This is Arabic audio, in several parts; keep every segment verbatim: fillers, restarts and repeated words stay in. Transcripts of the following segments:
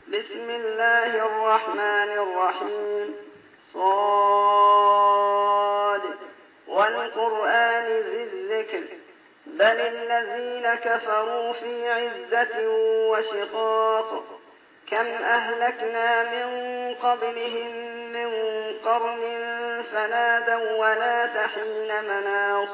بسم الله الرحمن الرحيم. صاد والقرآن ذي الذكر بل الذين كفروا في عزة وشقاق كم أهلكنا من قبلهم من قرن فنادوا ولا تحين مناص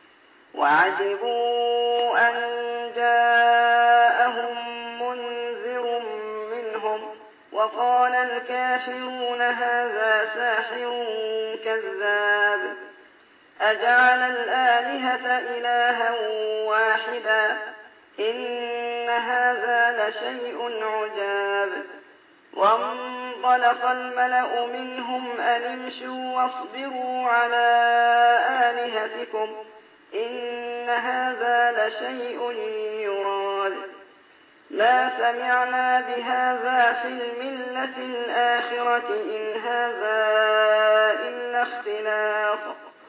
وعجبوا أن جاءهم منذر منهم وقال الكافرون هذا ساحر كذاب أجعل الآلهة إلها واحدا إن هذا لشيء عجاب. وانطلق الملأ منهم أن امشوا واصبروا على آلهتكم إن هذا لشيء يراد ما سمعنا بهذا في الملة الآخرة إن هذا إلا اختلاف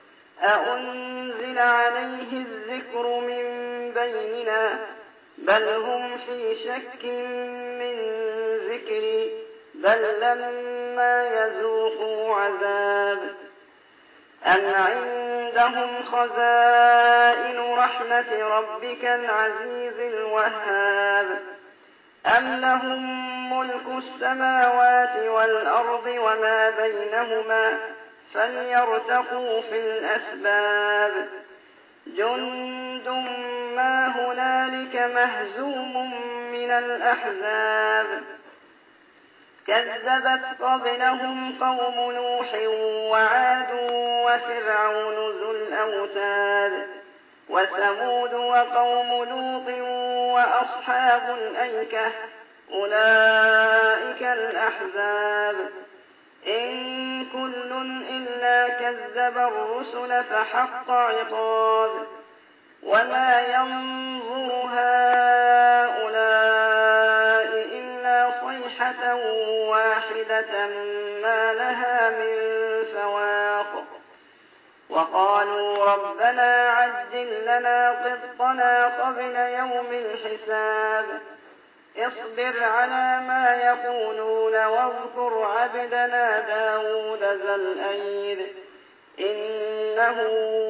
أأنزل عليه الذكر من بيننا بل هم في شك من ذكري بل لما يذوقوا عذاب أم عندهم خزائن رحمة ربك العزيز الوهاب أم لهم ملك السماوات والأرض وما بينهما فليرتقوا في الأسباب جند ما هنالك مهزوم من الأحزاب كذبت قبلهم قوم نوح وعاد وفرعون ذو الأوتاد وثمود وقوم لوط وأصحاب الأيكة أولئك الأحزاب إن كل إلا كذب الرسل فحق عقاب وما ينظر هؤلاء إلا صيحة واحدة ما لها من فواق وقالوا ربنا عجل لنا قسطنا قبل يوم الحساب اصبر على ما يقولون واذكر عبدنا داود ذا الأيد إنه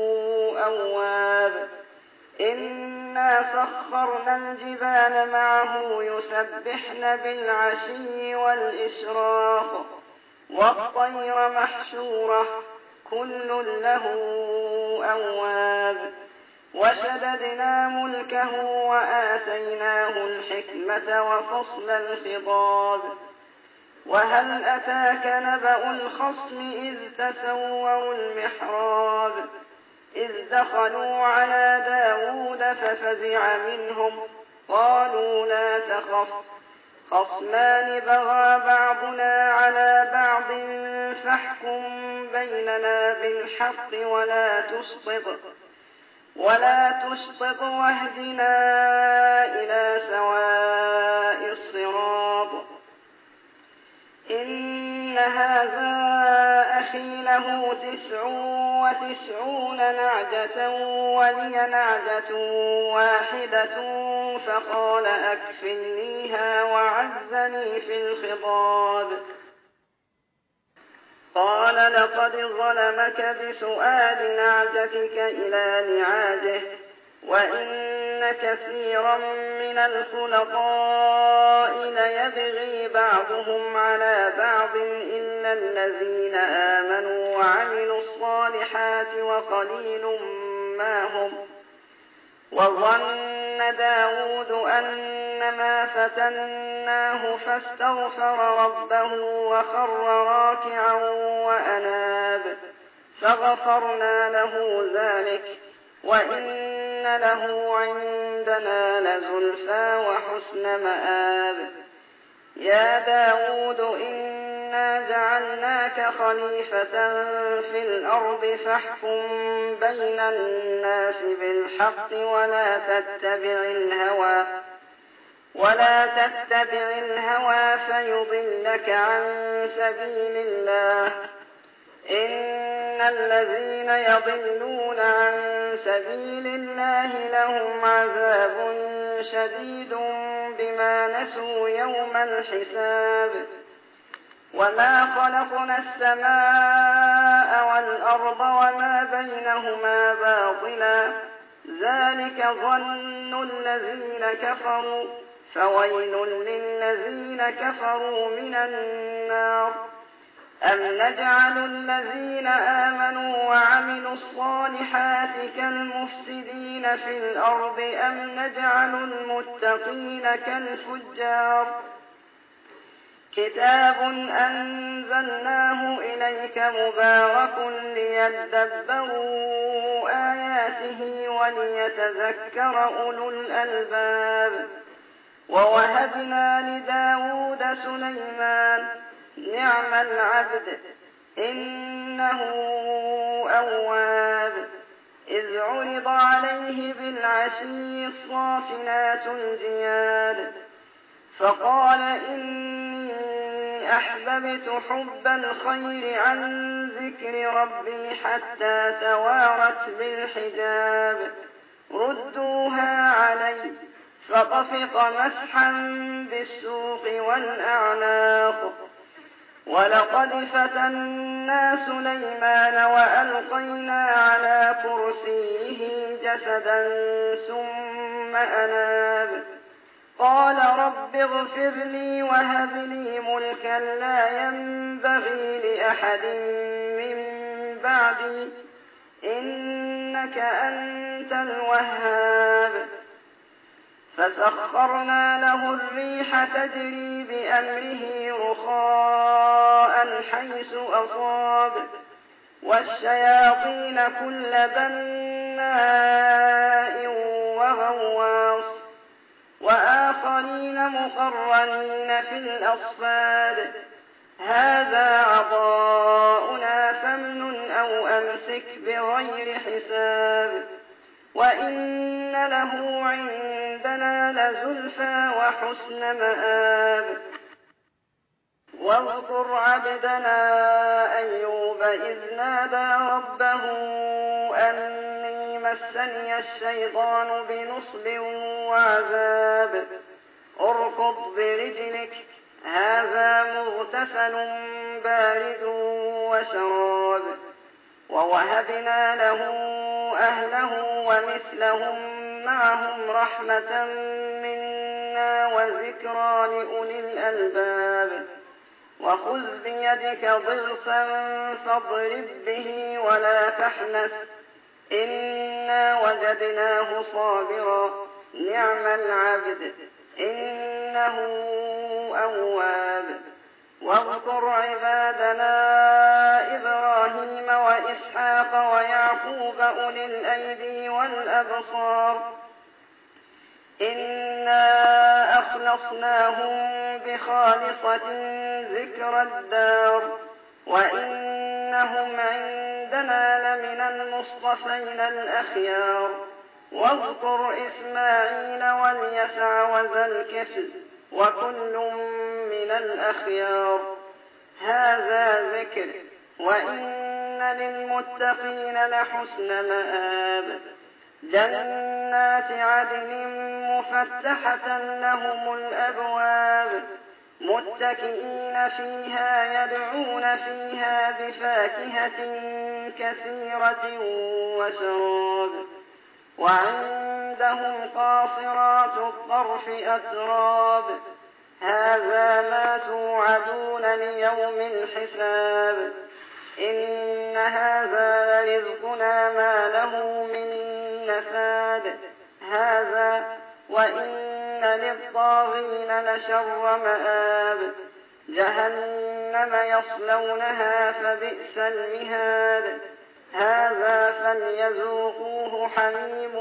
أواب إنا سخرنا الجبال معه يسبحن بالعشي والإشراق والطير محشورة كل له أواب وشددنا ملكه وآتيناه الحكمة وفصل الخطاب وهل أتاك نبأ الخصم إذ تسوروا المحراب إذ دخلوا على داود ففزع منهم قالوا لا تخف خصمان بغى بعضنا على بعض فاحكم بيننا بالحق ولا تشطط ولا تشطط واهدنا إلى سواء الصراط إن هذا أخي له تسع وتسعون نعجة ولي نعجة واحدة فقال أكفلنيها وعزني في الخطاب قال لقد ظلمك بسؤال نعجتك إلى نعاجه وإن كثيرا من الخلطاء ليبغي بعضهم على بعض إلا الذين آمنوا وعملوا الصالحات وقليل ما هم وظن داود أنما فتناه فاستغفر ربه وخر راكعا وأناب فغفرنا له ذلك وإن له عندنا لزلفى وحسن مآب يا داود إنا جعلناك خليفة في الأرض فاحكم بين الناس بالحق ولا تتبع الهوى ولا تتبع الهوى فيضلك عن سبيل الله إن الذين يضلون عن سبيل الله لهم عذاب شديد بما نسوا يوم الحساب وما خلقنا السماء والأرض وما بينهما باطلا ذلك ظن الذين كفروا فويل للذين كفروا من النار أم نجعل الذين آمنوا وعملوا الصالحات كالمفسدين في الأرض أم نجعل المتقين كالفجار كتاب أنزلناه إليك مبارك ليدبروا آياته وليتذكر أولو الألباب ووهبنا لداود سليمان نعم العبد إنه أواب إذ عرض عليه بالعشي الصافنات الجياد فقال إني أحببت حب الخير عن ذكر ربي حتى توارت بالحجاب ردوها علي فطفق مسحا بالسوق والأعناق ولقد فتنا سليمان وألقينا على كرسيه جسدا ثم أناب قال رب اغفر لي وهب لي ملكا لا ينبغي لأحد من بعدي إنك أنت الوهاب فسخرنا له الريح تجري بأمره رخاء حيث أصاب والشياطين كل بناء وغواص وآخرين مقرنين في الأصفاد هذا عطاؤنا فامنن أو أمسك بغير حساب وإن له عندنا لزلفى وحسن مآب واذكر عبدنا أيوب إذ نادى ربه أني مسني الشيطان بنصب وعذاب اركض برجلك هذا مغتسل بارد وشراب ووهبنا له أهله ومثلهم معهم رحمة منا وذكرى لأولي الألباب وخذ بيدك ضغثا فاضرب به ولا تحنث إنا وجدناه صابرا نعم العبد إنه أواب واذكر عبادنا إبراهيم وإسحاق ويعقوب أولي الأيدي والأبصار إنا أخلصناهم بخالصة ذكر الدار وإنهم عندنا لمن المصطفين الأخيار واذكر إسماعيل واليسع وذا الكفل وكل من الأخيار هذا ذكر وإن للمتقين لحسن مآب جنات عدن مفتحة لهم الأبواب متكئين فيها يدعون فيها بفاكهة كثيرة وشراب وعندهم قاصرات الطرف أتراب هذا ما توعدون ليوم الحساب إن هذا لرزقنا ما له من نفاد هذا وإن للطاغين لشر مآب جهنم يصلونها فبئس المهاد هذا فليذوقوه حميم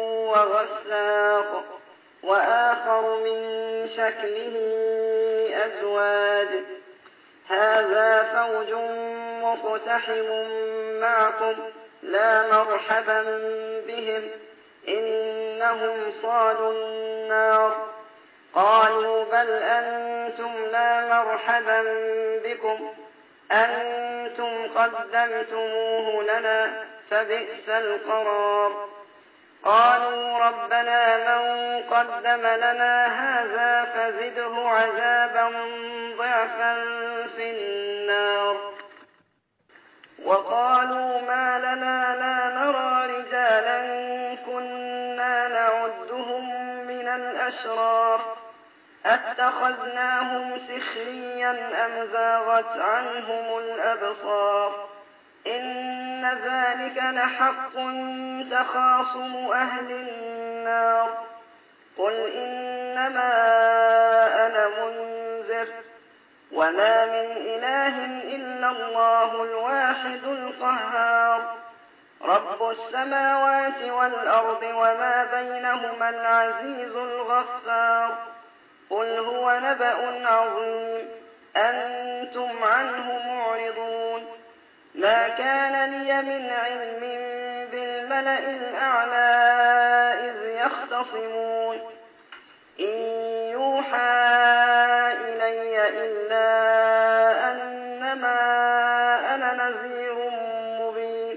وغساق وآخر من شكله أزواج هذا فوج مقتحم معكم لا مرحبا بهم إنهم صالوا النار قالوا بل أنتم لا مرحبا بكم أنتم قدمتموه لنا فبئس القرار قالوا ربنا من قدم لنا هذا فزده عذابا ضعفا في النار. وقالوا ما لنا لا نرى رجالا كنا نعدهم من الأشرار أتخذناهم سخريا أم زاغت عنهم الأبصار إن ذلك لحق تخاصم أهل النار. قل إنما أنا منذر وما من إله إلا الله الواحد القهار رب السماوات والأرض وما بينهما العزيز الغفار. قل هو نبأ عظيم أنتم عنه معرضون. ما كان لي من علم بالملأ الأعلى إذ يختصمون إن يوحى إلي إلا أنما أنا نذير مبين.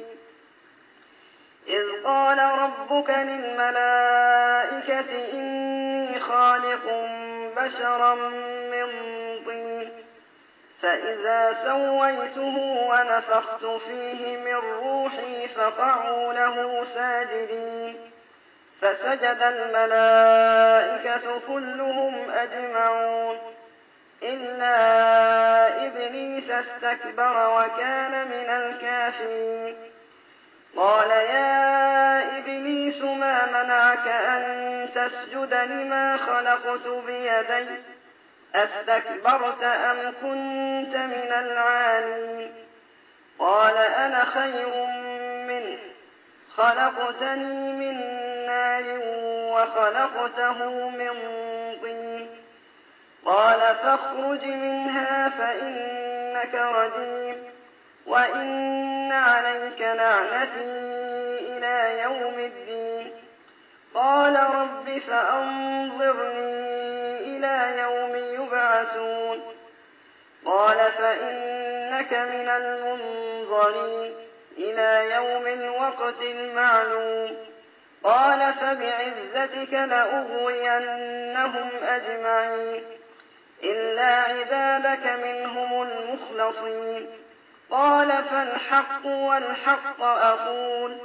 إذ قال ربك للملائكة إني خالق بشرا من طين فإذا سويته ونفخت فيه من روحي فقعوا له ساجدين فسجد الملائكة كلهم أجمعون إلا إبليس استكبر وكان من الكافرين. قال يا إبليس ما منعك أن تسجد لما خلقت بيدي أستكبرت أم كنت من العالين؟ قال أنا خير منه خلقتني من نار وخلقته من طين. قال فاخرج منها فإنك رجيم وإن عليك لعنتي إلى يوم الدين. قال رب فأنظرني إلى يوم يبعثون. قال فإنك من المنظرين إلى يوم الوقت المعلوم. قال فبعزتك لأغوينهم أجمعين إلا عبادك منهم المخلصين. قال فالحق والحق أقول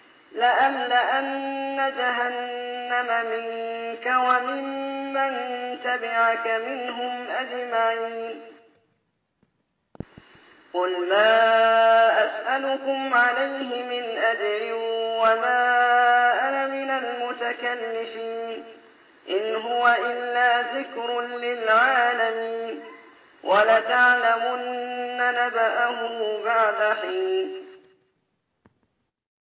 لأملأن جهنم منك وممن تبعك منهم أجمعين. قل ما أسألكم عليه من أجر وما أنا من المتكلفين إن هو إلا ذكر للعالمين ولتعلمن نبأه بعد حين.